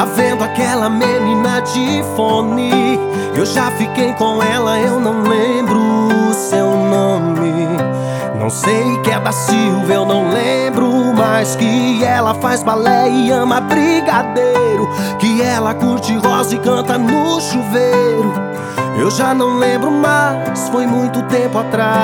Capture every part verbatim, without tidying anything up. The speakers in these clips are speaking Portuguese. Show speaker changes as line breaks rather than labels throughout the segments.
Tá vendo aquela menina de fone? Eu já fiquei com ela, eu não lembro o seu nome. Não sei que é da Silva, eu não lembro mais. Que ela faz balé e ama brigadeiro, que ela curte rosa e canta no chuveiro. Eu já não lembro mais, foi muito tempo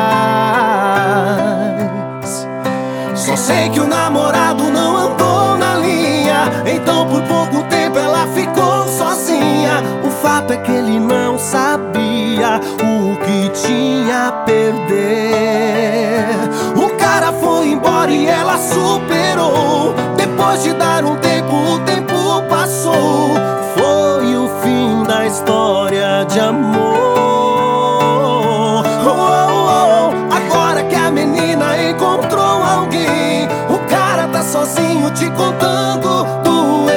atrás. Só sei que o namorado não andou na linha, então por pouco tempo ela ficou sozinha. O fato é que ele não sabia o que tinha a perder. O cara foi embora e ela superou. Depois de dar um tempo, o tempo passou. Foi o fim da história de amor. Oh, oh, oh. Agora que a menina encontrou alguém, o cara tá sozinho te contando do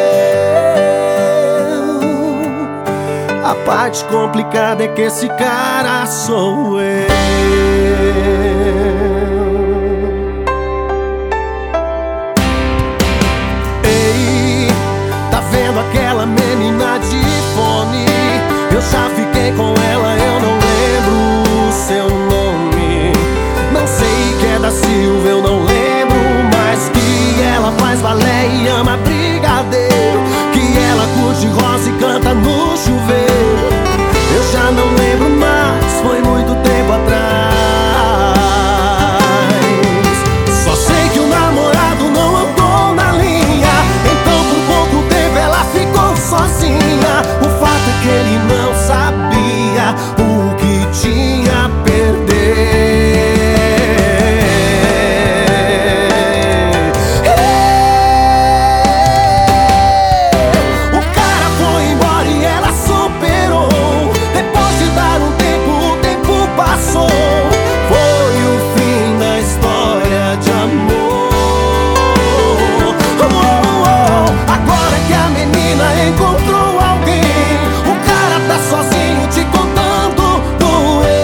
eu. A parte complicada é que esse cara sou eu. Ei, tá vendo aquela menina de fone? Eu já fiquei com ela, eu não lembro o seu nome. Não sei que é da Silva, eu não lembro mais. Que ela faz balé e ama brigadeiro, que ela curte rosa e canta no chuveiro. Eu já não lembro mais, foi muito tempo atrás. Só sei que o namorado não andou na linha, então por pouco tempo ela ficou sozinha. O fato é que ele não sabia o que tinha a perder. O cara foi embora e ela superou. Depois de dar um tempo, o tempo passou. Foi o fim da história de amor. Oh, oh, oh. Agora que a menina encontrou alguém, o cara tá sozinho te contando do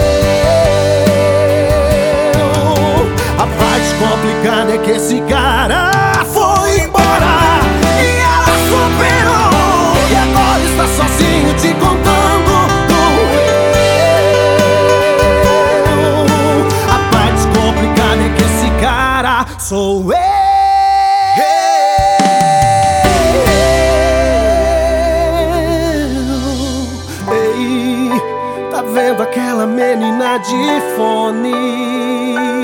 eu. A parte complicada é que esse cara foi embora e ela superou. E agora está sozinho te contando do eu. A parte complicada é que esse cara sou eu. Ei, tá vendo aquela menina de fone?